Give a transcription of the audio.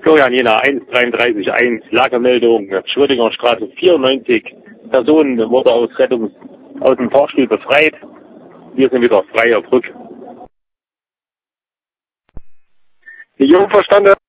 Florian Jena, 1,33,1, Lagemeldung, Schrödinger Straße 94. Person wurde aus dem Fahrstuhl befreit. Wir sind wieder frei auf Rück. Die Jungverstande.